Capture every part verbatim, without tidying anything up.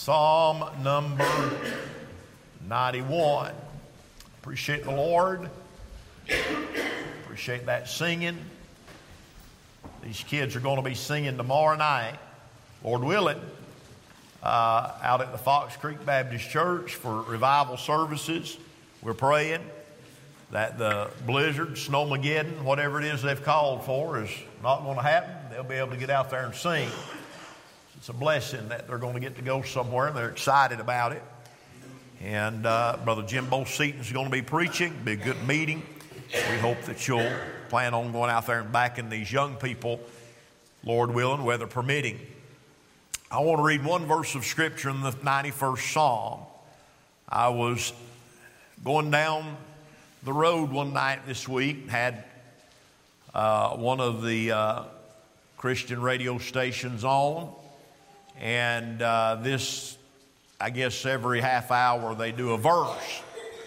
Psalm number ninety-one. Appreciate the Lord. Appreciate that singing. These kids are going to be singing tomorrow night, Lord willing, uh, out at the Fox Creek Baptist Church for revival services. We're praying that the blizzard, snowmageddon, whatever it is they've called for, is not going to happen. They'll be able to get out there and sing. It's a blessing that they're going to get to go somewhere, and they're excited about it. And uh, Brother Jimbo Seaton is going to be preaching. It'll be a good meeting. We hope that you'll plan on going out there and backing these young people, Lord willing, weather permitting. I want to read one verse of Scripture in the ninety-first Psalm. I was going down the road one night this week, had uh, one of the uh, Christian radio stations on, and uh, this, I guess every half hour they do a verse.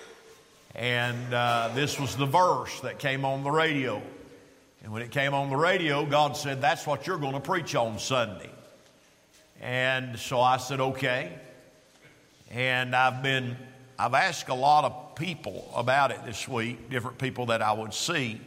And uh, this was the verse that came on the radio. And when it came on the radio, God said, that's what you're going to preach on Sunday. And so I said, okay. And I've been, I've asked a lot of people about it this week, different people that I would see.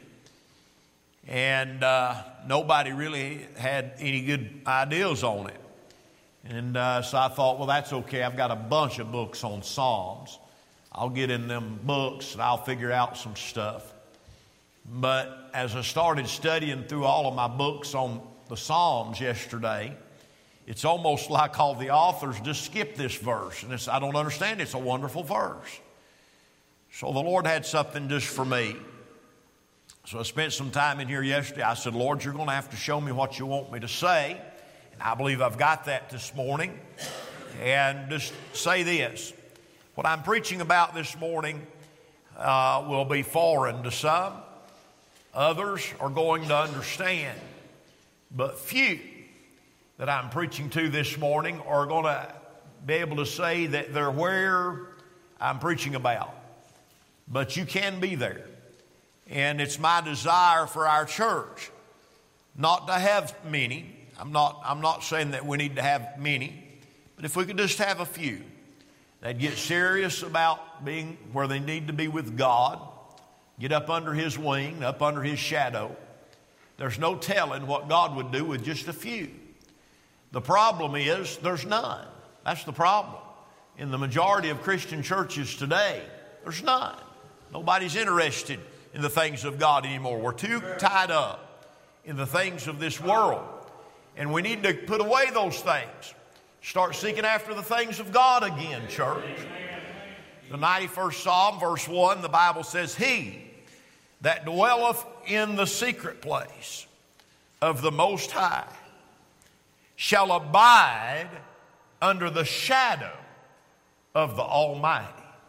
And uh, nobody really had any good ideas on it. And uh, so I thought, well, that's okay. I've got a bunch of books on Psalms. I'll get in them books and I'll figure out some stuff. But as I started studying through all of my books on the Psalms yesterday, it's almost like all the authors just skipped this verse. And it's, I don't understand. It's a wonderful verse. So the Lord had something just for me. So I spent some time in here yesterday. I said, Lord, you're going to have to show me what you want me to say. And I believe I've got that this morning. And just say this. What I'm preaching about this morning uh, will be foreign to some. Others are going to understand. But few that I'm preaching to this morning are going to be able to say that they're where I'm preaching about. But you can be there. And it's my desire for our church not to have many. I'm not, I'm not saying that we need to have many. But if we could just have a few. They'd get serious about being where they need to be with God, get up under His wing, up under His shadow. There's no telling what God would do with just a few. The problem is there's none. That's the problem. In the majority of Christian churches today, there's none. Nobody's interested in the things of God anymore. We're too tied up in the things of this world. And we need to put away those things. Start seeking after the things of God again, church. The ninety-first Psalm, verse one, the Bible says, He that dwelleth in the secret place of the Most High shall abide under the shadow of the Almighty.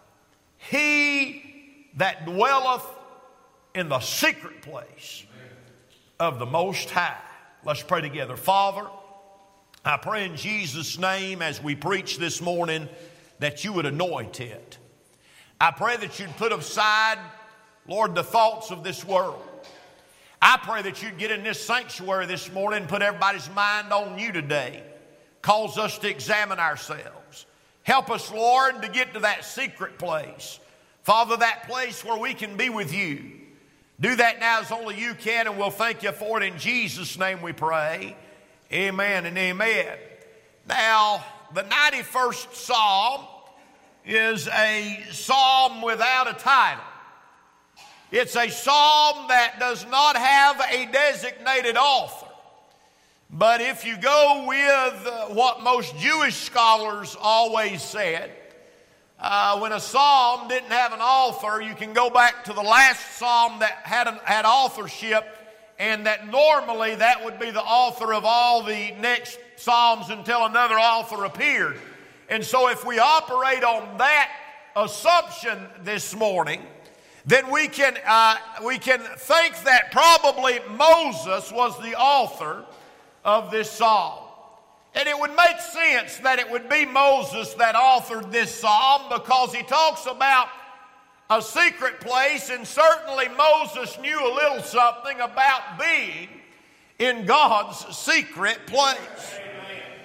He that dwelleth in the secret place of the Most High. Let's pray together. Father, I pray in Jesus' name as we preach this morning that you would anoint it. I pray that you'd put aside, Lord, the thoughts of this world. I pray that you'd get in this sanctuary this morning and put everybody's mind on you today. Cause us to examine ourselves. Help us, Lord, to get to that secret place. Father, that place where we can be with you. Do that now as only you can, and we'll thank you for it. In Jesus' name we pray. Amen and amen. Now, the ninety-first Psalm is a psalm without a title. It's a psalm that does not have a designated author. But if you go with what most Jewish scholars always said, uh, when a psalm didn't have an author, you can go back to the last psalm that had, an, had authorship, and that normally that would be the author of all the next psalms until another author appeared. And so if we operate on that assumption this morning, then we can, uh, we can think that probably Moses was the author of this psalm. And it would make sense that it would be Moses that authored this psalm, because he talks about a secret place, and certainly Moses knew a little something about being in God's secret place.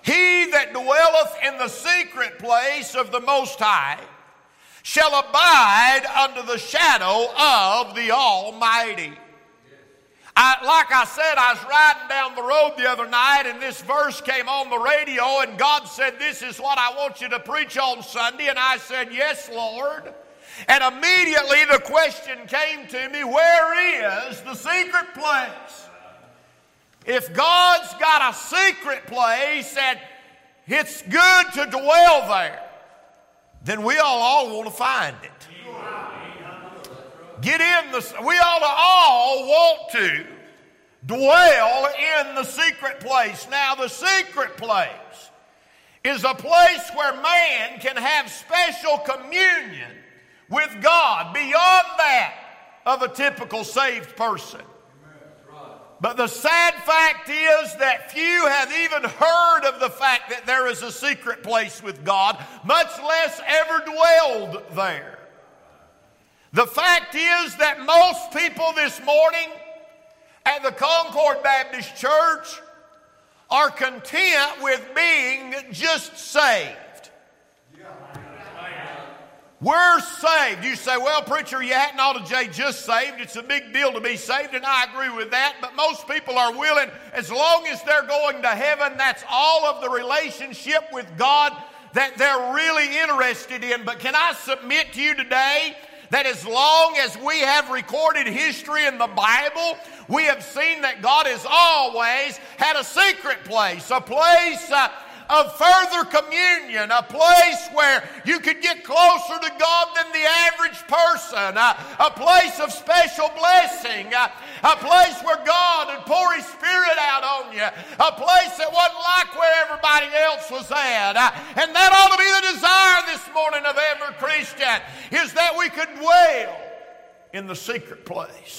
He that dwelleth in the secret place of the Most High shall abide under the shadow of the Almighty. I, like I said, I was riding down the road the other night and this verse came on the radio and God said, this is what I want you to preach on Sunday. And I said, yes, Lord. And immediately the question came to me, where is the secret place? If God's got a secret place and it's good to dwell there, then we all, all want to find it. Get in the, we ought to all want to dwell in the secret place. Now, the secret place is a place where man can have special communion with God beyond that of a typical saved person. But the sad fact is that few have even heard of the fact that there is a secret place with God, much less ever dwelled there. The fact is that most people this morning at the Concord Baptist Church are content with being just saved. We're saved. You say, well, preacher, you hadn't ought to say just saved. It's a big deal to be saved, and I agree with that. But most people are willing, as long as they're going to heaven, that's all of the relationship with God that they're really interested in. But can I submit to you today that as long as we have recorded history in the Bible, we have seen that God has always had a secret place, a place uh, of further communion, a place where you could get closer to God than the average person, uh, a place of special blessing, uh, a place where God would pour His Spirit out on you, a place that wasn't like where everybody else was at. Uh, and that ought to be the desire this morning of every Christian, is that we could dwell in the secret place.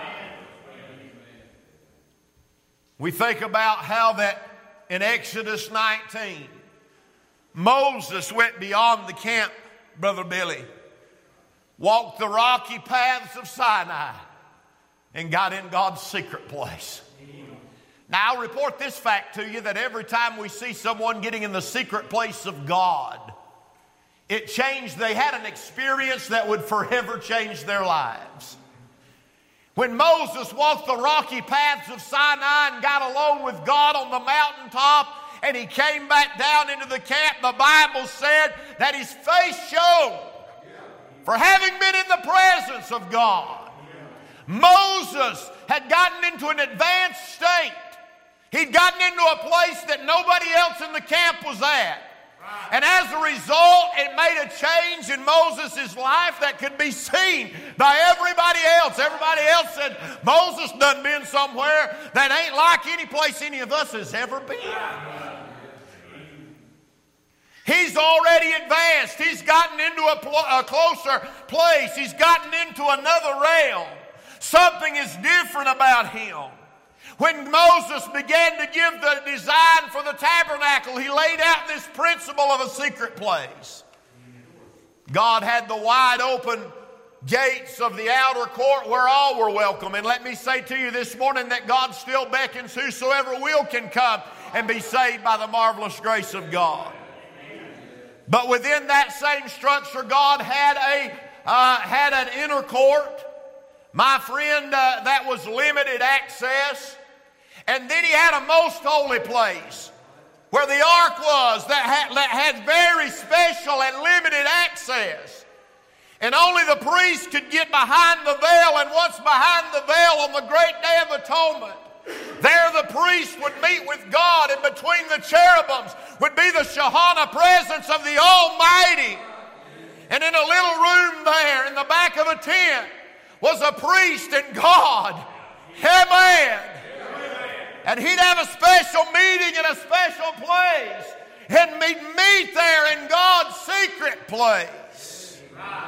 We think about how that in Exodus nineteen, Moses went beyond the camp, Brother Billy, walked the rocky paths of Sinai, and got in God's secret place. Now, I'll report this fact to you, that every time we see someone getting in the secret place of God, it changed, they had an experience that would forever change their lives. When Moses walked the rocky paths of Sinai and got alone with God on the mountaintop, and he came back down into the camp, the Bible said that his face shone for having been in the presence of God. Moses had gotten into an advanced state. He'd gotten into a place that nobody else in the camp was at. And as a result, it made a change in Moses' life that could be seen by everybody else. Everybody else said, Moses done been somewhere that ain't like any place any of us has ever been. He's already advanced. He's gotten into a, pl- a closer place. He's gotten into another realm. Something is different about him. When Moses began to give the design for the tabernacle, he laid out this principle of a secret place. God had the wide open gates of the outer court where all were welcome. And let me say to you this morning that God still beckons whosoever will can come and be saved by the marvelous grace of God. But within that same structure, God had a uh, had an inner court. My friend, uh, that was limited access. And then he had a most holy place where the ark was that had, that had very special and limited access. And only the priest could get behind the veil, and once behind the veil on the great day of atonement, there the priest would meet with God, and between the cherubims would be the Shekinah presence of the Almighty. And in a little room there in the back of a tent was a priest and God. Amen. And he'd have a special meeting in a special place. And he'd meet there in God's secret place.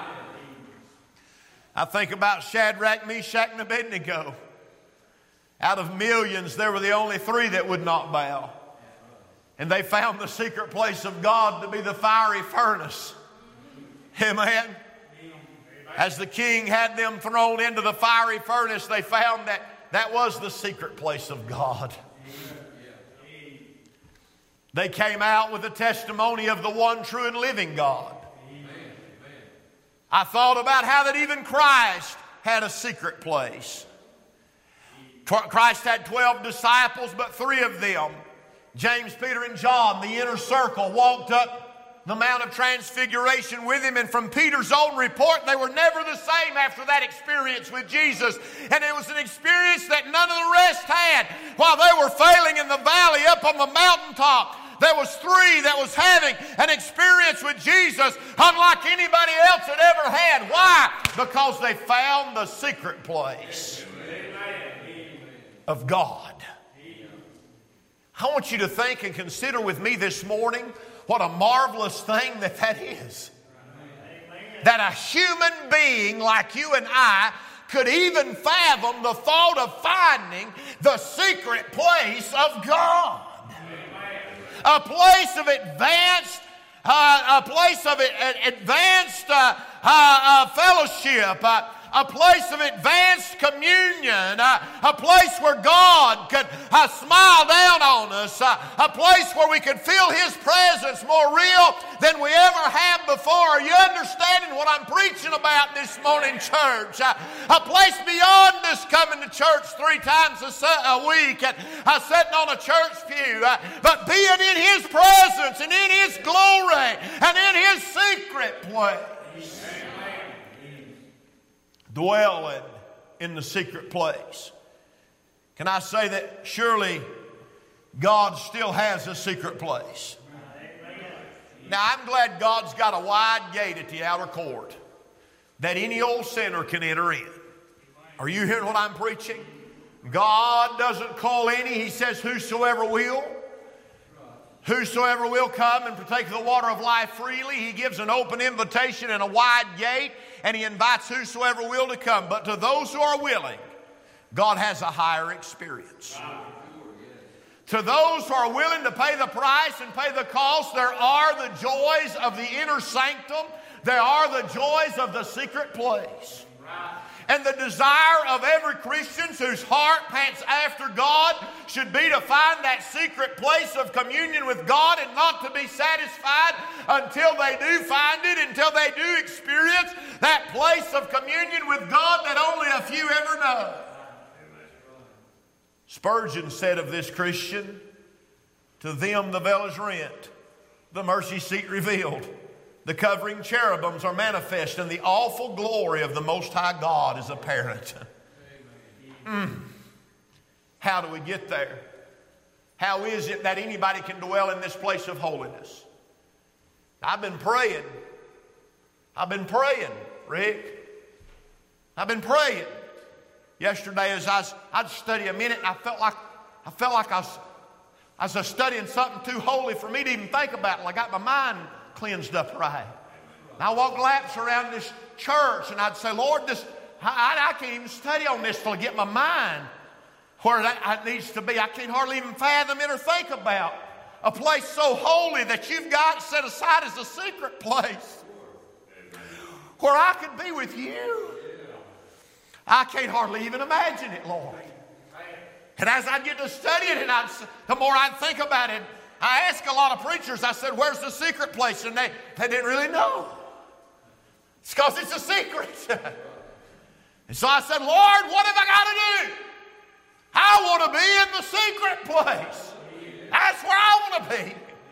I think about Shadrach, Meshach, and Abednego. Out of millions, there were the only three that would not bow. And they found the secret place of God to be the fiery furnace. Amen. As the king had them thrown into the fiery furnace, they found that that was the secret place of God. They came out with the testimony of the one true and living God. Amen. I thought about how that even Christ had a secret place. Christ had twelve disciples, but three of them, James, Peter, and John, the inner circle, walked up the Mount of Transfiguration with him. And from Peter's own report, they were never the same after that experience with Jesus. And it was an experience that none of the rest had. While they were failing in the valley up on the mountaintop, there was three that was having an experience with Jesus unlike anybody else had ever had. Why? Because they found the secret place of God. I want you to think and consider with me this morning what a marvelous thing that that is. That a human being like you and I could even fathom the thought of finding the secret place of God. A place of advanced, uh, a place of advanced uh, uh, uh, fellowship, uh, a place of advanced communion, uh, a place where God could uh, smile down on us, uh, a place where we could feel His presence more real than we ever have before. Are you understanding what I'm preaching about this morning, church? Uh, a place beyond just coming to church three times a, su- a week and uh, sitting on a church pew, uh, but being in His presence and in His glory and in His secret place. Dwelling in the secret place. Can I say that surely God still has a secret place? Now, I'm glad God's got a wide gate at the outer court that any old sinner can enter in. Are you hearing what I'm preaching? God doesn't call any. He says, whosoever will. Whosoever will come and partake of the water of life freely. He gives an open invitation and a wide gate, and He invites whosoever will to come. But to those who are willing, God has a higher experience. To those who are willing to pay the price and pay the cost, there are the joys of the inner sanctum. There are the joys of the secret place. And the desire of every Christian whose heart pants after God should be to find that secret place of communion with God and not to be satisfied until they do find it, until they do experience that place of communion with God that only a few ever know. Spurgeon said of this Christian, to them the veil is rent, the mercy seat revealed. The covering cherubims are manifest, and the awful glory of the Most High God is apparent. Mm. How do we get there? How is it that anybody can dwell in this place of holiness? I've been praying. I've been praying, Rick. I've been praying. Yesterday, as I was, I'd study a minute, and I felt like I felt like I was, I was studying something too holy for me to even think about. Like I got my mind cleansed up right. And I walked laps around this church and I'd say, Lord, this I, I can't even study on this till I get my mind where it needs to be. I can't hardly even fathom it or think about a place so holy that you've got set aside as a secret place where I could be with you. I can't hardly even imagine it, Lord. And as I'd get to study it, and I'd, the more I'd think about it, I asked a lot of preachers, I said, where's the secret place? And they, they didn't really know. It's because it's a secret. And so I said, Lord, what have I got to do? I want to be in the secret place. That's where I want to be.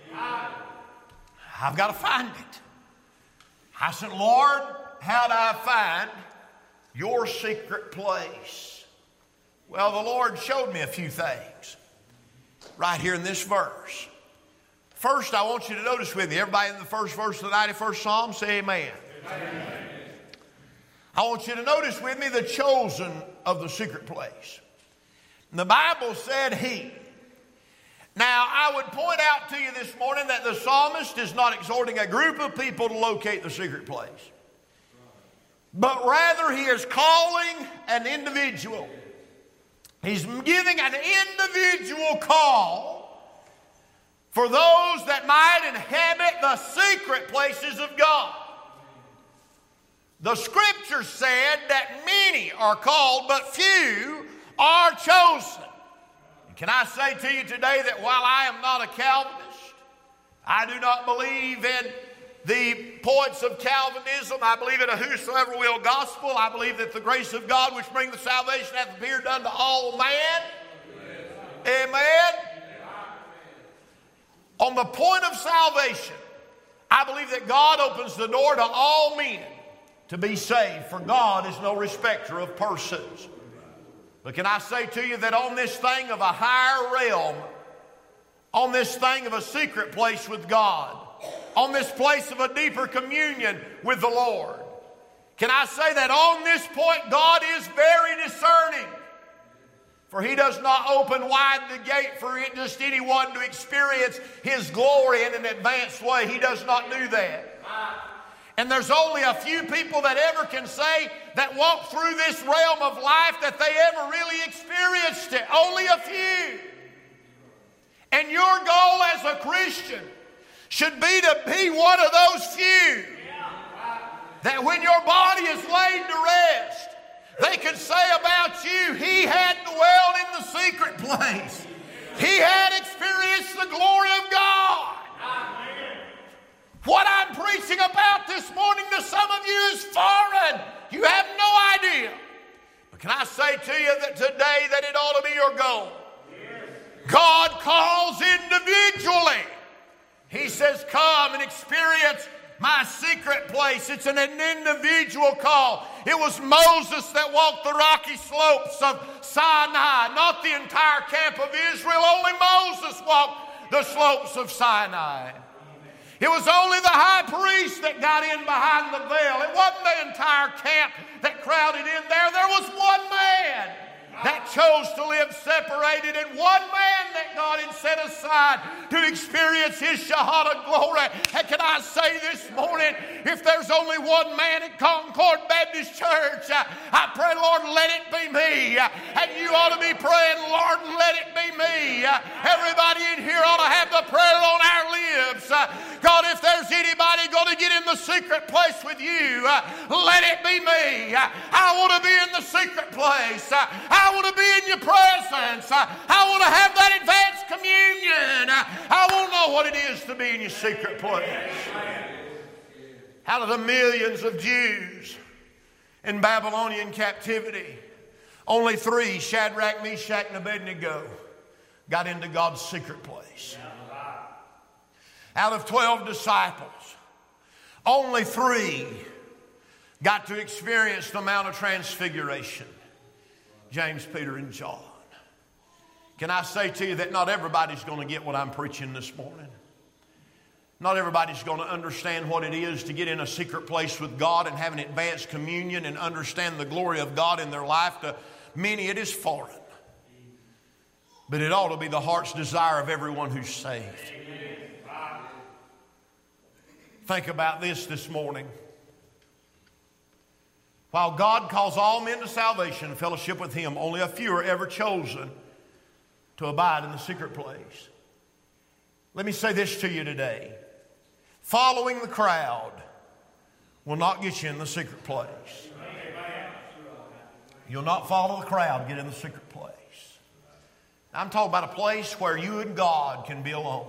I've got to find it. I said, Lord, how do I find your secret place? Well, the Lord showed me a few things right here in this verse. First, I want you to notice with me, everybody in the first verse of the ninety-first Psalm, say amen. Amen. I want you to notice with me the chosen of the secret place. And the Bible said he. Now, I would point out to you this morning that the psalmist is not exhorting a group of people to locate the secret place, but rather he is calling an individual. He's giving an individual call for those that might inhabit the secret places of God. The Scripture said that many are called, but few are chosen. And can I say to you today that while I am not a Calvinist, I do not believe in the points of Calvinism. I believe in a whosoever will gospel. I believe that the grace of God which bringeth salvation hath appeared unto all man. Amen. Amen. On the point of salvation, I believe that God opens the door to all men to be saved, for God is no respecter of persons. But can I say to you that on this thing of a higher realm, on this thing of a secret place with God, on this place of a deeper communion with the Lord, can I say that on this point God is very discerning? For He does not open wide the gate for just anyone to experience His glory in an advanced way. He does not do that. And there's only a few people that ever can say that walk through this realm of life that they ever really experienced it. Only a few. And your goal as a Christian should be to be one of those few. That when your body is laid to rest, they can say about you, he had dwelled in the secret place. He had experienced the glory of God. What I'm preaching about this morning to some of you is foreign. You have no idea. But can I say to you that today that it ought to be your goal? God calls individually. He says, come and experience my secret place. It's an individual call. It was Moses that walked the rocky slopes of Sinai, not the entire camp of Israel. Only Moses walked the slopes of Sinai. It was only the high priest that got in behind the veil. It wasn't the entire camp that crowded in there. There was one man that chose to live separated, and one man that God had set aside to experience His Shahada glory. And can I say this morning, if there's only one man at Concord Baptist Church, I pray, Lord, let it be me. And you ought to be praying, Lord, let it be me. Everybody in here ought to have the prayer on our lips. God, if there's anybody going to get in the secret place with you, let it be me. I want to be in the secret place. I want to be in your presence. I want to have that advanced communion. I want to know what it is to be in your secret place. Out of the millions of Jews in Babylonian captivity, only three, Shadrach, Meshach, and Abednego, got into God's secret place. Out of twelve disciples, only three got to experience the Mount of Transfiguration. James, Peter, and John. Can I say to you that not everybody's going to get what I'm preaching this morning? Not everybody's going to understand what it is to get in a secret place with God and have an advanced communion and understand the glory of God in their life. To many, it is foreign. But it ought to be the heart's desire of everyone who's saved. Think about this this morning. While God calls all men to salvation and fellowship with Him, only a few are ever chosen to abide in the secret place. Let me say this to you today. Following the crowd will not get you in the secret place. You'll not follow the crowd to get in the secret place. I'm talking about a place where you and God can be alone.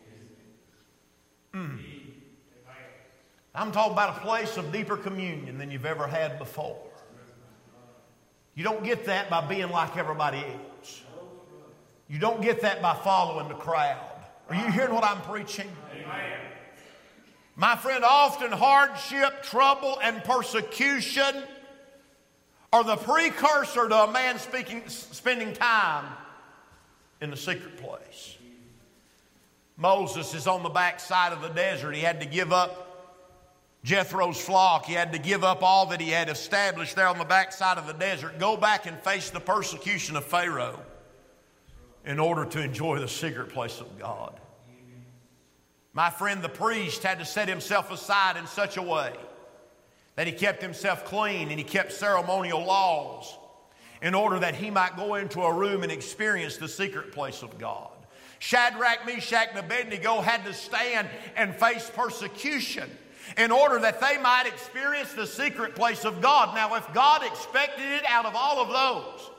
Mm. I'm talking about a place of deeper communion than you've ever had before. You don't get that by being like everybody else. You don't get that by following the crowd. Are you hearing what I'm preaching? Amen. My friend, often hardship, trouble, and persecution are the precursor to a man speaking, spending time in the secret place. Moses is on the backside of the desert. He had to give up Jethro's flock. He had to give up all that he had established there on the backside of the desert, go back and face the persecution of Pharaoh in order to enjoy the secret place of God. My friend, the priest had to set himself aside in such a way that he kept himself clean and he kept ceremonial laws in order that he might go into a room and experience the secret place of God. Shadrach, Meshach, and Abednego had to stand and face persecution in order that they might experience the secret place of God. Now, if God expected it out of all of those,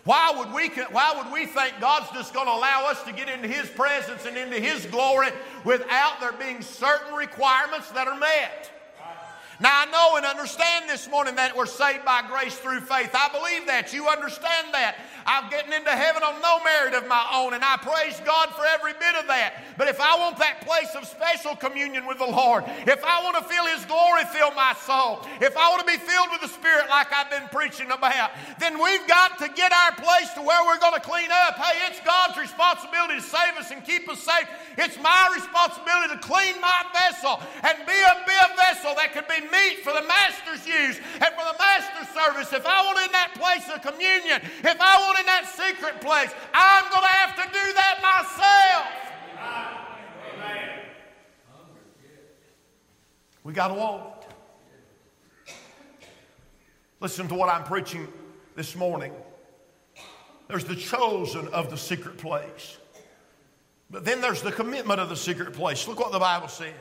Why would we, why would we think God's just going to allow us to get into His presence and into His glory without there being certain requirements that are met? Now, I know and understand this morning that we're saved by grace through faith. I believe that. You understand that. I'm getting into heaven on no merit of my own, and I praise God for every bit of that. But if I want that place of special communion with the Lord, if I want to feel His glory fill my soul, if I want to be filled with the Spirit like I've been preaching about, then we've got to get our place to where we're going to clean up. Hey, it's God's responsibility to save us and keep us safe. It's my responsibility to clean my vessel and be a, be a vessel that could be meat for the Master's use and for the Master's service. If I want in that place of communion, if I want in that secret place, I'm going to have to do that myself. Amen. We got to want it. Listen to what I'm preaching this morning. There's the chosen of the secret place. But then there's the commitment of the secret place. Look what the Bible said.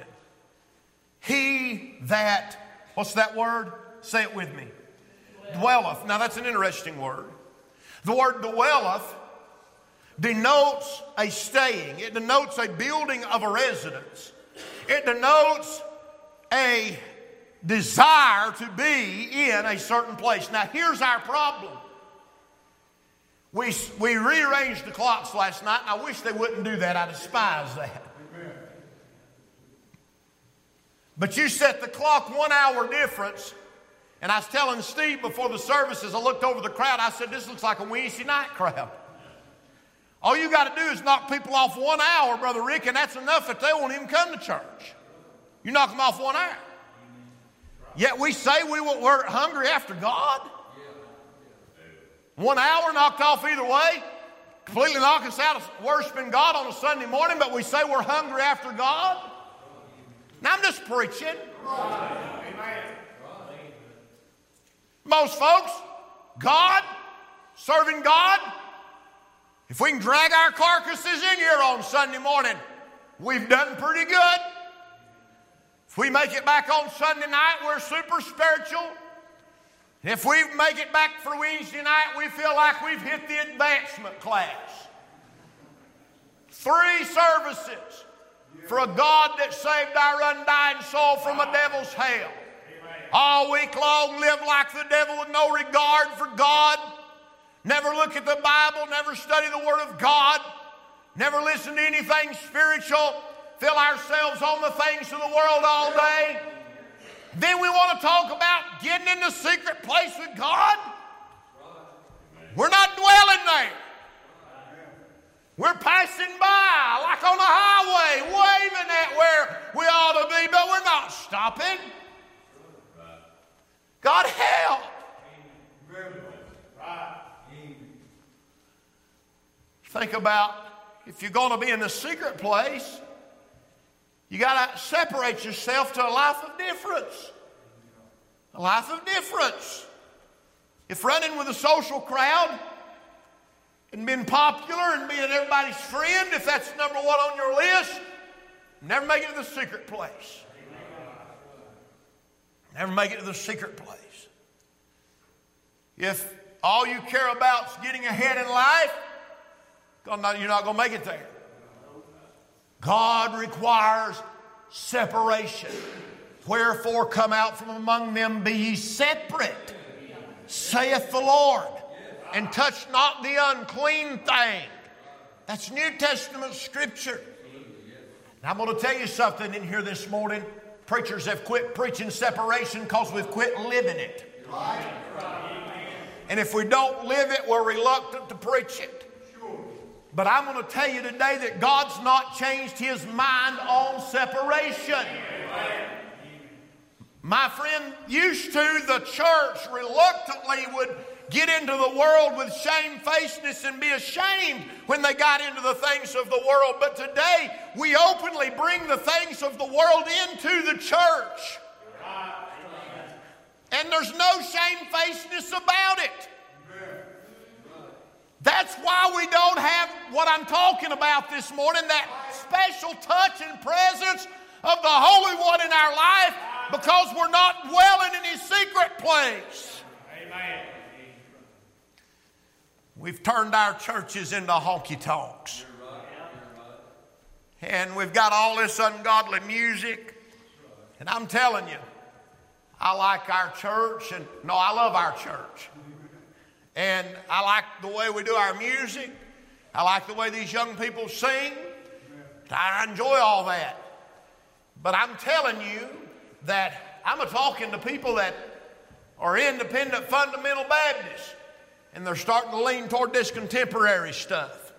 He that, what's that word? Say it with me. Dwelleth. Now that's an interesting word. The word dwelleth denotes a staying. It denotes a building of a residence. It denotes a desire to be in a certain place. Now here's our problem. We, we rearranged the clocks last night, and I wish they wouldn't do that. I despise that. But you set the clock one hour difference. And I was telling Steve before the services, I looked over the crowd, I said, this looks like a Wednesday night crowd. All you got to do is knock people off one hour, Brother Rick, and that's enough that they won't even come to church. You knock them off one hour. Yet we say we we're hungry after God. One hour knocked off either way. Completely knock us out of worshiping God on a Sunday morning, but we say we're hungry after God. Now I'm just preaching. Most folks, God, serving God, if we can drag our carcasses in here on Sunday morning, we've done pretty good. If we make it back on Sunday night, we're super spiritual. If we make it back for Wednesday night, we feel like we've hit the advancement class. Three services for a God that saved our undying soul from a devil's hell. All week long live like the devil with no regard for God. Never look at the Bible, never study the Word of God. Never listen to anything spiritual. Fill ourselves on the things of the world all day. Then we want to talk about getting in the secret place with God. We're not dwelling there. We're passing by like on a highway, waving at where we ought to be, but we're not stopping. God help. Think about if you're going to be in the secret place, you got to separate yourself to a life of difference. A life of difference. If running with a social crowd and being popular and being everybody's friend, if that's number one on your list, never make it to the secret place. Never make it to the secret place. If all you care about is getting ahead in life, you're not going to make it there. God requires separation. Wherefore come out from among them, be ye separate, saith the Lord, and touch not the unclean thing. That's New Testament scripture. And I'm going to tell you something in here this morning. Preachers have quit preaching separation because we've quit living it. And if we don't live it, we're reluctant to preach it. But I'm going to tell you today that God's not changed His mind on separation. My friend, used to, the church reluctantly would get into the world with shamefacedness and be ashamed when they got into the things of the world. But today, we openly bring the things of the world into the church. And there's no shamefacedness about it. That's why we don't have what I'm talking about this morning, that special touch and presence of the Holy One in our life, because we're not dwelling in His secret place. Amen. We've turned our churches into honky-tonks. And we've got all this ungodly music. And I'm telling you, I like our church, and no, I love our church. And I like the way we do our music. I like the way these young people sing. I enjoy all that. But I'm telling you that I'm a talking to people that are independent fundamental Baptists, and they're starting to lean toward this contemporary stuff.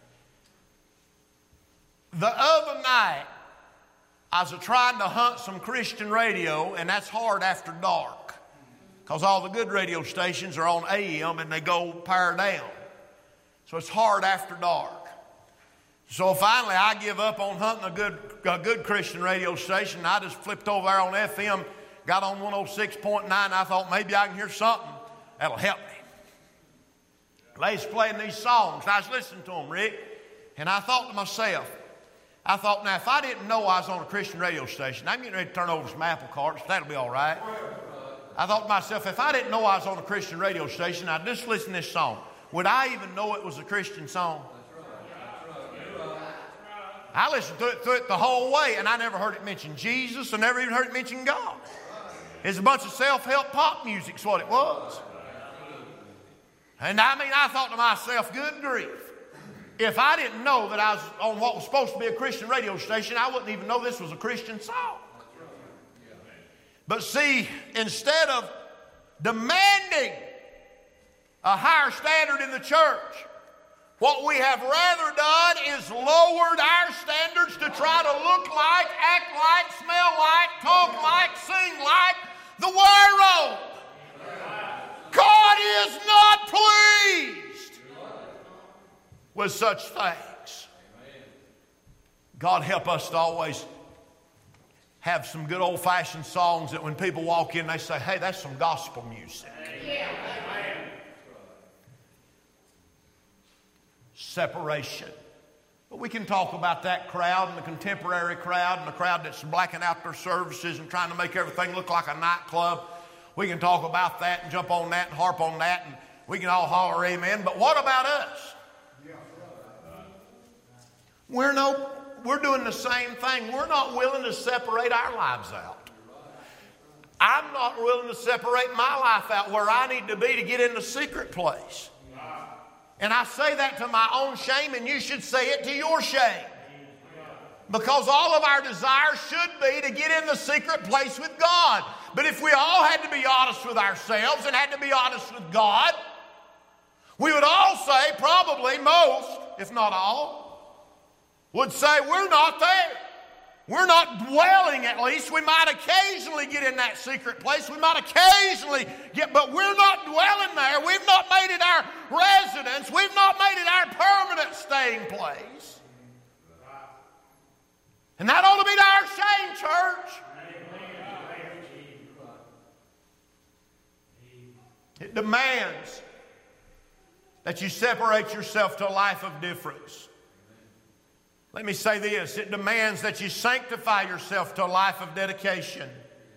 The other night, I was trying to hunt some Christian radio, and that's hard after dark because all the good radio stations are on A M and they go power down. So it's hard after dark. So finally I give up on hunting a good, a good Christian radio station. I just flipped over there on F M, got on one oh six point nine. I thought maybe I can hear something that'll help me. They was playing these songs. I was listening to them, Rick, and I thought to myself, I thought, now, if I didn't know I was on a Christian radio station, I'm getting ready to turn over some apple carts. That'll be all right. I thought to myself, if I didn't know I was on a Christian radio station, I'd just listen to this song. Would I even know it was a Christian song? I listened to it, through it the whole way, and I never heard it mention Jesus. I never even heard it mention God. It's a bunch of self-help pop music's what it was. And I mean, I thought to myself, good grief. If I didn't know that I was on what was supposed to be a Christian radio station, I wouldn't even know this was a Christian song. But see, instead of demanding a higher standard in the church, what we have rather done is lowered our standards to try to look like, act like, smell like, talk like, sing like the world. God is not pleased with such things. God help us to always have some good old-fashioned songs that when people walk in, they say, hey, that's some gospel music. Separation. But we can talk about that crowd and the contemporary crowd and the crowd that's blacking out their services and trying to make everything look like a nightclub. We can talk about that and jump on that and harp on that, and we can all holler amen. But what about us? We're, no, we're doing the same thing. We're not willing to separate our lives out. I'm not willing to separate my life out where I need to be to get in the secret place. And I say that to my own shame, and you should say it to your shame. Because all of our desires should be to get in the secret place with God. But if we all had to be honest with ourselves and had to be honest with God, we would all say, probably most, if not all, would say we're not there. We're not dwelling, at least. We might occasionally get in that secret place. We might occasionally get, but we're not dwelling there. We've not made it our residence. We've not made it our permanent staying place. And that ought to be to our shame, church. It demands that you separate yourself to a life of difference. Let me say this. It demands that you sanctify yourself to a life of dedication.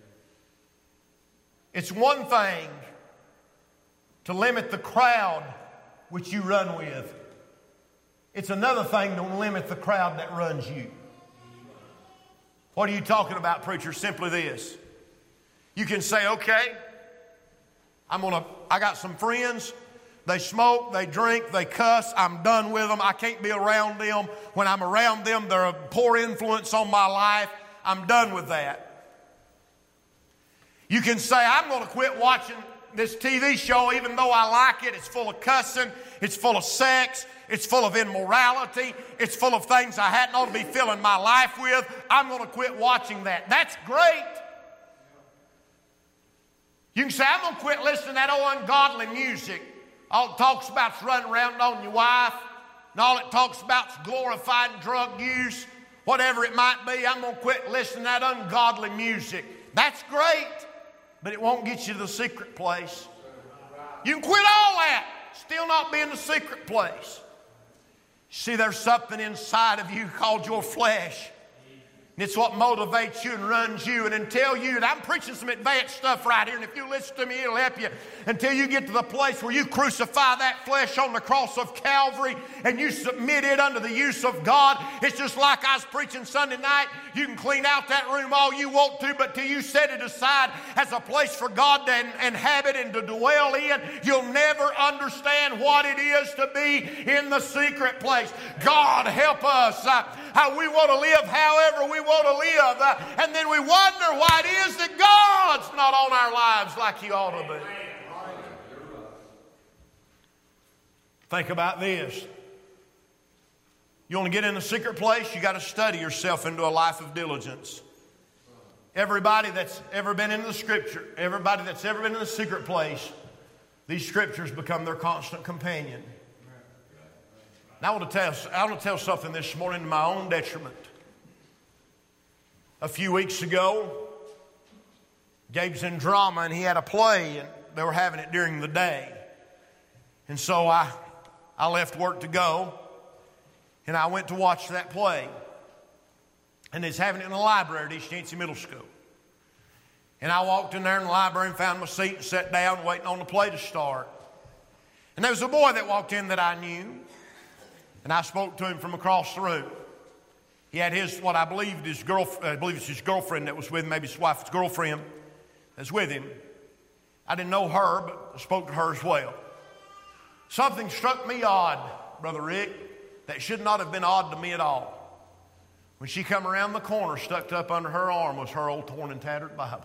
It's one thing to limit the crowd which you run with. It's another thing to limit the crowd that runs you. What are you talking about, preacher? Simply this. You can say, okay, I'm gonna, I got some friends. They smoke, they drink, they cuss. I'm done with them. I can't be around them. When I'm around them, they're a poor influence on my life. I'm done with that. You can say, I'm going to quit watching this T V show even though I like it. It's full of cussing. It's full of sex. It's full of immorality. It's full of things I hadn't ought to be filling my life with. I'm going to quit watching that. That's great. You can say, I'm going to quit listening to that old ungodly music. All it talks about is running around on your wife. And all it talks about is glorifying drug use. Whatever it might be, I'm going to quit listening to that ungodly music. That's great, but it won't get you to the secret place. You can quit all that, still not be in the secret place. See, there's something inside of you called your flesh. And it's what motivates you and runs you. And until you, and I'm preaching some advanced stuff right here, and if you listen to me, it'll help you. Until you get to the place where you crucify that flesh on the cross of Calvary and you submit it under the use of God. It's just like I was preaching Sunday night. You can clean out that room all you want to, but till you set it aside as a place for God to inhabit and to dwell in, you'll never understand what it is to be in the secret place. God help us. Uh, how we want to live however we want to live. Uh, and then we wonder why it is that God's not on our lives like He ought to be. Think about this. You want to get in the secret place, you got to study yourself into a life of diligence. Everybody that's ever been in the Scripture, everybody that's ever been in the secret place, these Scriptures become their constant companion. Now I want to tell, I want to tell something this morning to my own detriment. A few weeks ago, Gabe's in drama and he had a play and they were having it during the day. And so I, I left work to go and I went to watch that play. And it's having it in the library at East Yancey Middle School. And I walked in there in the library and found my seat and sat down waiting on the play to start. And there was a boy that walked in that I knew. And I spoke to him from across the room. He had his, what I believe his girl, I believe it's his girlfriend that was with him, maybe his wife's girlfriend that's with him. I didn't know her, but I spoke to her as well. Something struck me odd, Brother Rick, that should not have been odd to me at all. When she come around the corner, stuck up under her arm was her old torn and tattered Bible.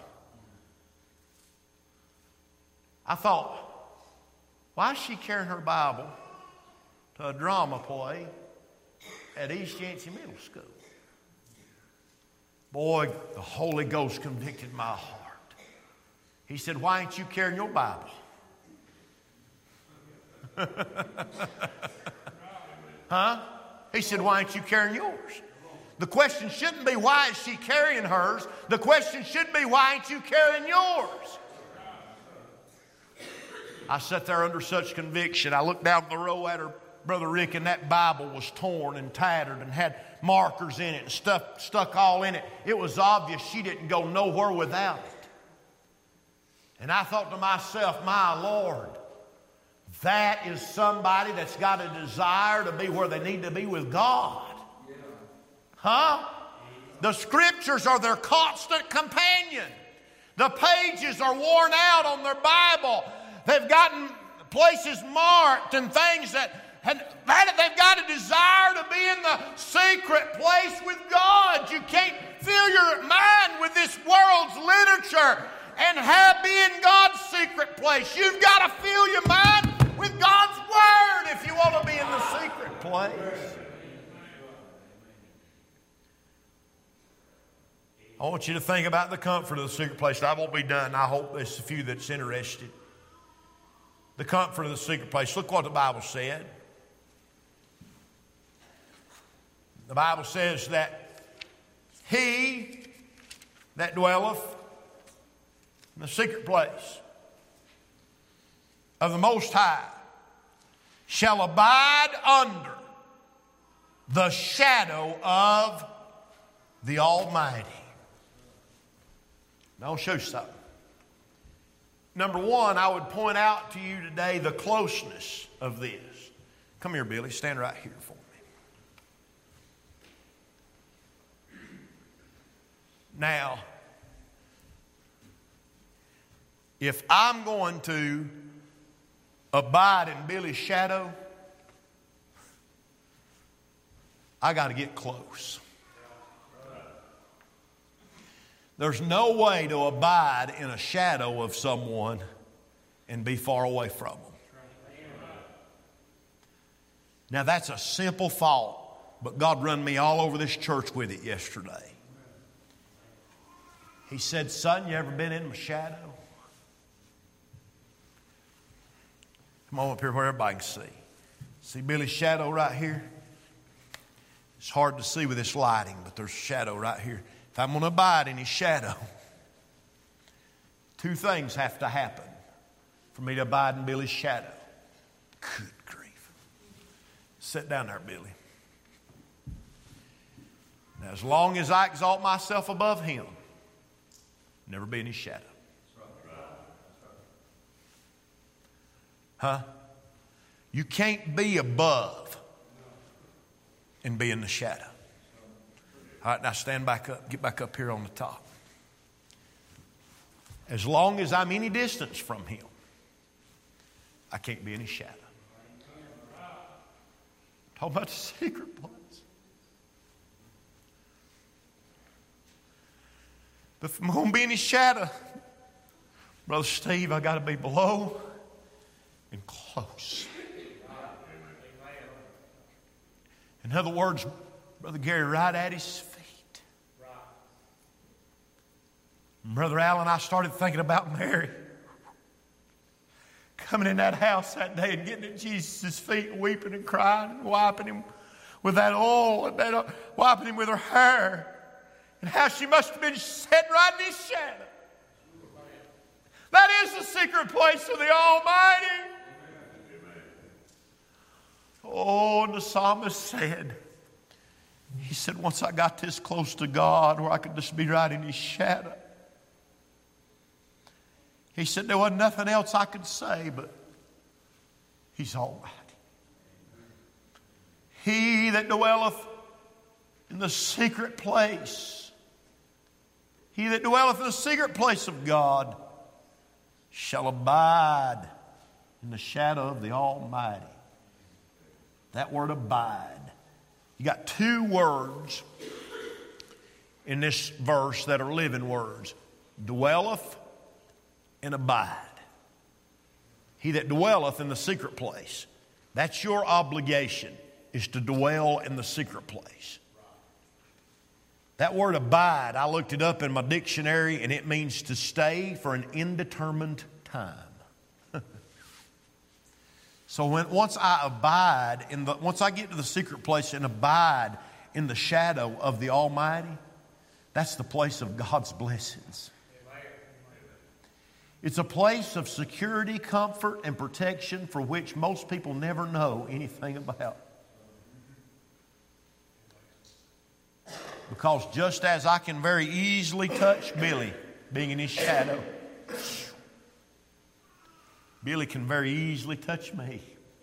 I thought, why is she carrying her Bible to a drama play at East Yancey Middle School? Boy, the Holy Ghost convicted my heart. He said, why ain't you carrying your Bible? Huh? He said, why ain't you carrying yours? The question shouldn't be, why is she carrying hers? The question should be, why ain't you carrying yours? I sat there under such conviction. I looked down the row at her, Brother Rick, and that Bible was torn and tattered and had markers in it and stuff stuck all in it. It was obvious she didn't go nowhere without it. And I thought to myself, my Lord, that is somebody that's got a desire to be where they need to be with God. Huh? The Scriptures are their constant companion. The pages are worn out on their Bible. They've gotten places marked and things that and they've got a desire to be in the secret place with God. You can't fill your mind with this world's literature and have be in God's secret place. You've got to fill your mind with God's Word if you want to be in the secret place. I want you to think about the comfort of the secret place. I won't be done. I hope there's a few that's interested. The comfort of the secret place. Look what the Bible said. The Bible says that he that dwelleth in the secret place of the Most High shall abide under the shadow of the Almighty. Now I'll show you something. Number one, I would point out to you today the closeness of this. Come here, Billy. Stand right here for me. Now, if I'm going to abide in Billy's shadow, I got to get close. There's no way to abide in a shadow of someone and be far away from them. Now that's a simple thought, but God run me all over this church with it yesterday. He said, son, you ever been in my shadow? Come on up here where everybody can see. See Billy's shadow right here? It's hard to see with this lighting, but there's a shadow right here. If I'm going to abide in his shadow, two things have to happen for me to abide in Billy's shadow. Good grief. Sit down there, Billy. And as long as I exalt myself above him, never be in his shadow. Huh? You can't be above and be in the shadow. All right, now stand back up. Get back up here on the top. As long as I'm any distance from him, I can't be in his shadow. Talk about the secret place. But if I'm going to be in his shadow, Brother Steve, I got to be below and close. In other words, Brother Gary, right at his feet. Brother Allen, I started thinking about Mary coming in that house that day and getting at Jesus' feet and weeping and crying and wiping him with that oil and that, uh, wiping him with her hair. And how she must have been sitting right in his shadow. That is the secret place of the Almighty. Oh, and the psalmist said, he said, once I got this close to God where I could just be right in his shadow, he said there wasn't nothing else I could say, but he's almighty. He that dwelleth in the secret place, he that dwelleth in the secret place of God shall abide in the shadow of the Almighty. That word abide. You got two words in this verse that are living words. Dwelleth and abide. He that dwelleth in the secret place. That's your obligation, is to dwell in the secret place. That word abide, I looked it up in my dictionary, and it means to stay for an indeterminate time. So when, once I abide, in the, once I get to the secret place and abide in the shadow of the Almighty, that's the place of God's blessings. It's a place of security, comfort, and protection for which most people never know anything about. Because just as I can very easily touch Billy, being in his shadow, Billy can very easily touch me.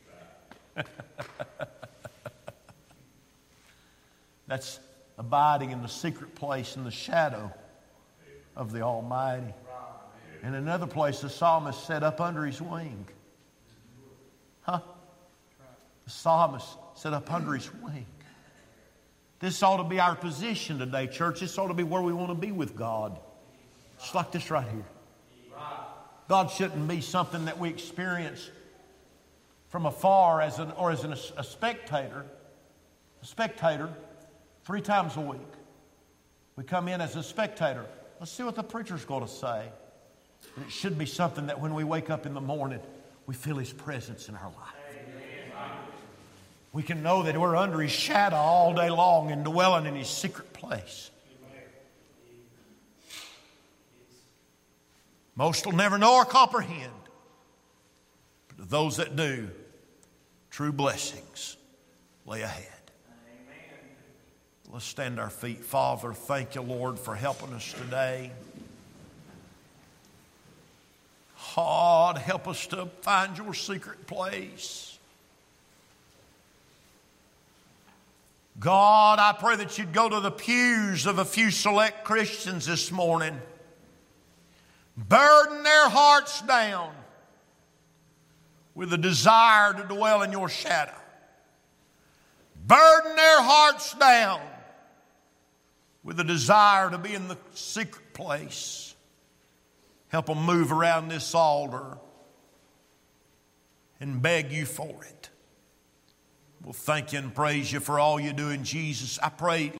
That's abiding in the secret place in the shadow of the Almighty. In another place, the psalmist said, up under his wing. Huh? The psalmist said, up under his wing. This ought to be our position today, church. This ought to be where we want to be with God. Just like this right here. God shouldn't be something that we experience from afar as an, or as an, a spectator. A spectator three times a week. We come in as a spectator. Let's see what the preacher's going to say. And it should be something that when we wake up in the morning, we feel his presence in our life. We can know that we're under his shadow all day long and dwelling in his secret place. Most will never know or comprehend. But to those that do, true blessings lay ahead. Let's stand our feet. Father, thank you, Lord, for helping us today. God, help us to find your secret place. God, I pray that you'd go to the pews of a few select Christians this morning. Burden their hearts down with a desire to dwell in your shadow. Burden their hearts down with a desire to be in the secret place. Help them move around this altar and beg you for it. We'll thank you and praise you for all you do in Jesus. I pray